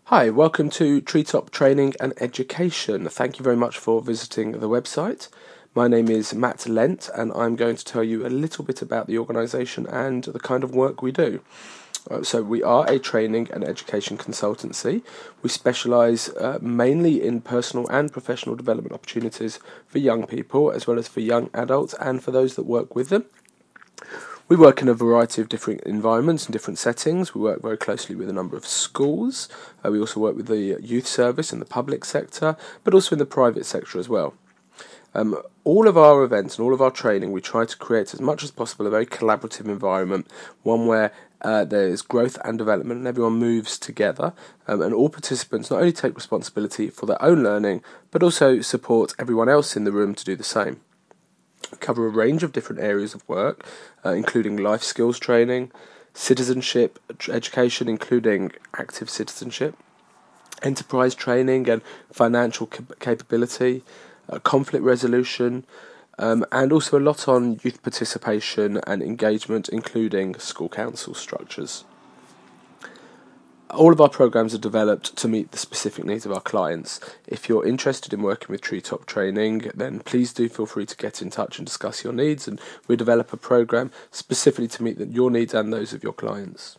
Hi, welcome to Treetop Training and Education. Thank you very much for visiting the website. My name is Matt Lent and I'm going to tell you a little bit about the organisation and the kind of work we do. So we are a training and education consultancy. We specialise mainly in personal and professional development opportunities for young people as well as for young adults and for those that work with them. We work in a variety of different environments and different settings. We work very closely with a number of schools. We also work with the youth service in the public sector, but also in the private sector as well. All of our events and all of our training, we try to create as much as possible a very collaborative environment, one where there is growth and development and everyone moves together, and all participants not only take responsibility for their own learning, but also support everyone else in the room to do the same. Cover a range of different areas of work, including life skills training, citizenship education, including active citizenship, enterprise training and financial capability, conflict resolution, and also a lot on youth participation and engagement, including school council structures. All of our programs are developed to meet the specific needs of our clients. If you're interested in working with Treetop Training, then please do feel free to get in touch and discuss your needs, and we'll develop a program specifically to meet your needs and those of your clients.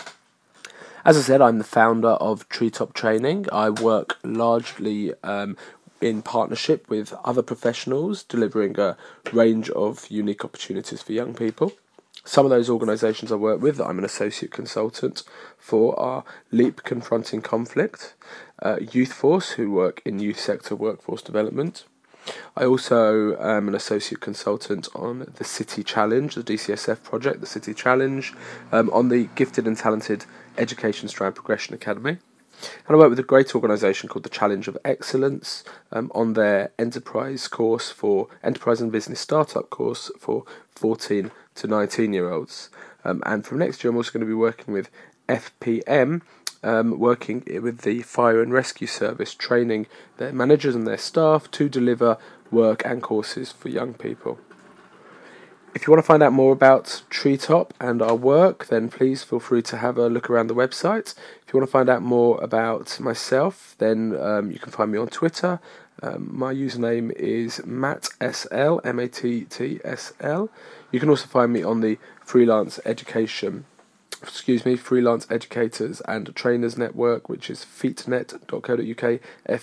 As I said, I'm the founder of Treetop Training. I work largely in partnership with other professionals, delivering a range of unique opportunities for young people. Some of those organisations I work with that I'm an associate consultant for are LEAP Confronting Conflict, Youth Force, who work in youth sector workforce development. I also am an associate consultant on the City Challenge, the DCSF project, the City Challenge, on the Gifted and Talented Education Strand Progression Academy. And I work with a great organisation called the Challenge of Excellence on their enterprise and business startup course for 14 to 19-year-olds. And from next year, I'm also going to be working with FPM, working with the Fire and Rescue Service, training their managers and their staff to deliver work and courses for young people. If you want to find out more about Treetop and our work, then please feel free to have a look around the website. If you want to find out more about myself, then you can find me on Twitter. My username is MattSL, MattTSL. You can also find me on the Freelance Educators and Trainers Network, which is feetnet.co.uk,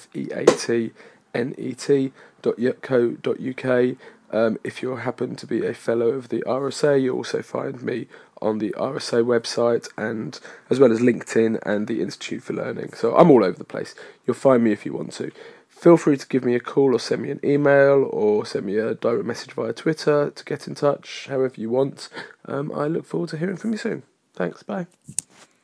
featnet.co.uk. If you happen to be a fellow of the RSA, you'll also find me on the RSA website, and as well as LinkedIn and the Institute for Learning. So I'm all over the place. You'll find me if you want to. Feel free to give me a call or send me an email or send me a direct message via Twitter to get in touch, however you want. I look forward to hearing from you soon. Thanks, bye.